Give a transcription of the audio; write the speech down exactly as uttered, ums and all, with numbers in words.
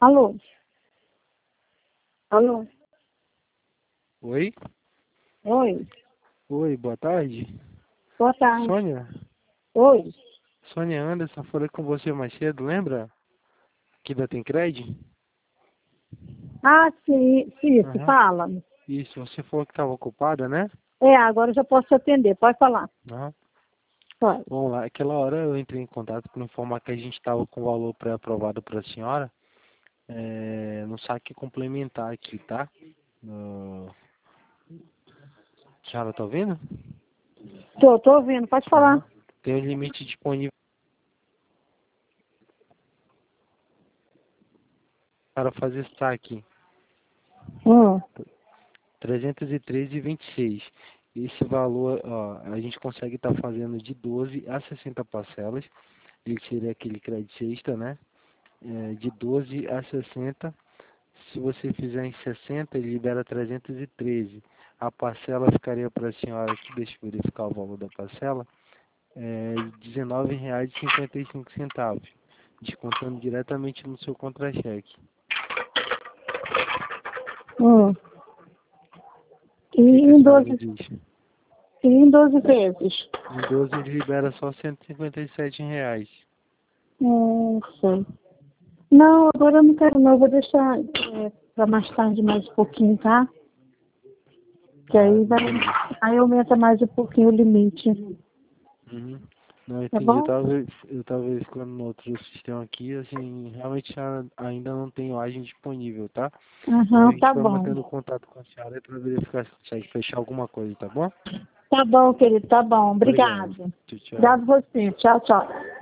Alô? Alô? Oi? Oi? Oi, boa tarde. Boa tarde. Sônia? Oi? Sônia Anderson, falei com você mais cedo, lembra? Aqui da Tencred? Ah, sim, sim, isso, Aham. fala. Isso, você falou que estava ocupada, né? É, agora eu já posso te atender, pode falar. Aham. Pode. Vamos lá, aquela hora eu entrei em contato para informar que a gente estava com o valor pré-aprovado para a senhora, é, no saque complementar aqui, tá? No... A senhora tá ouvindo? Tô, tô ouvindo, pode falar. Aham. Tem um limite disponível para fazer saque. Hum. trezentos e treze vírgula vinte e seis. Esse valor, ó, a gente consegue estar fazendo de doze a sessenta parcelas. Ele seria aquele crédito extra, né? É, de doze a sessenta. Se você fizer em sessenta, ele libera trezentos e treze. A parcela ficaria para a senhora aqui, deixa eu verificar o valor da parcela, é dezenove reais e cinquenta e cinco centavos, descontando diretamente no seu contra-cheque. Hum. E O que, que a em senhora me doze, diz? e em doze vezes? Em doze ele libera só cento e cinquenta e sete reais. Hum, sei. Não, agora eu não quero não, eu vou deixar é, para mais tarde mais um pouquinho, tá? Que Ah, aí vai, entendi. aí aumenta mais um pouquinho o limite, Uhum. Não, tá entendi. Eu bom? tava, eu tava verificando no outro sistema aqui, assim, realmente a- ainda não tem laje disponível, tá? Então a Aham, gente tá vai bom. mantendo contato com a senhora para verificar se consegue fechar alguma coisa, tá bom? Tá bom, querido, tá bom. Obrigado. Obrigado. Tchau, tchau. Obrigado você. Tchau, tchau.